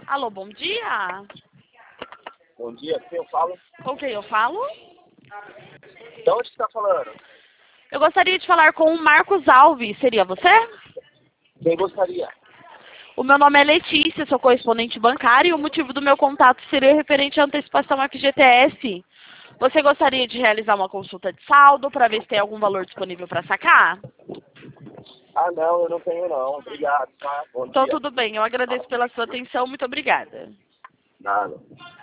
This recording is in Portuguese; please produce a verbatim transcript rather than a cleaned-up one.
Alô, bom dia. Bom dia, quem eu falo? Com quem eu falo? De onde você está falando? Eu gostaria de falar com o Marcos Alves. Seria você? Quem gostaria? O meu nome é Letícia, sou correspondente bancária e o motivo do meu contato seria referente à antecipação F G T S. Você gostaria de realizar uma consulta de saldo para ver se tem algum valor disponível para sacar? Ah, não, eu não tenho não. Obrigado, tá? Bom Então dia. tudo bem, eu agradeço pela sua atenção, muito obrigada. Nada.